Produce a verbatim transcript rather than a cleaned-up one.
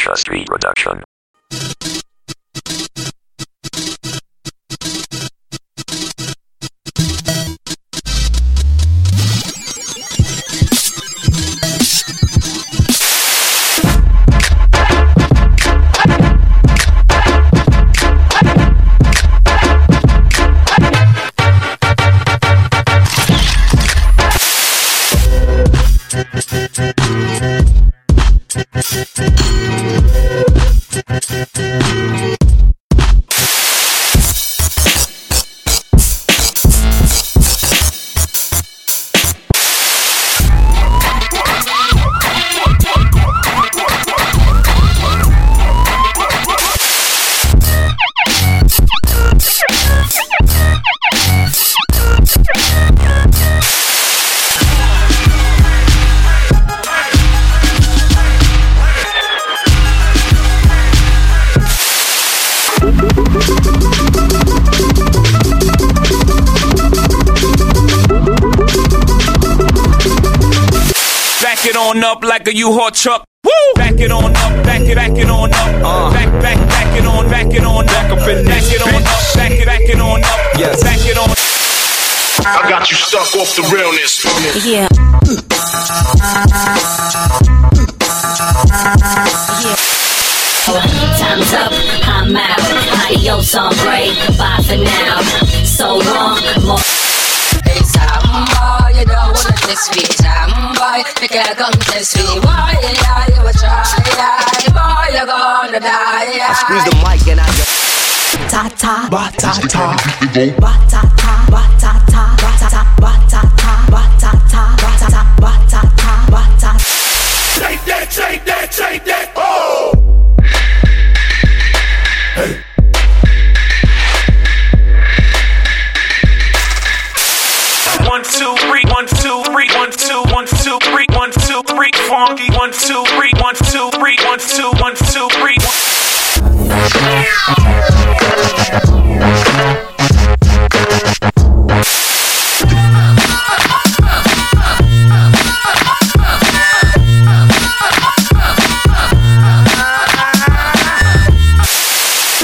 Sasha Street Production. Back it on up like a U-Haul truck. Woo! Back it on up, back it, back it on up. Uh. Back, back, back it on, back it on, back up in back it on up, back it, back it on up. Yes. Back it on. I got you stuck off the realness. Yeah. Yeah. Time's up, I'm out. Adios, hombre. Bye for now. So long, more. Hey, boy, you don't wanna test me. Boy, you can't come test me. Why, yeah, you a try, yeah. Boy, you're gonna die, yeah. I squeeze the mic and I go ta ta ba ta ta ba ta ta ba ta ta ba ta ta ba ta ta ba ta ta ba ta ta ba ta ta ba ta. Take that, take that, take that. Oh! Hey. One, two, three, one, two, three, one, two, one, two, three, one, two, three, funky, one, two, three, one, two, three, one, two, one, two, three.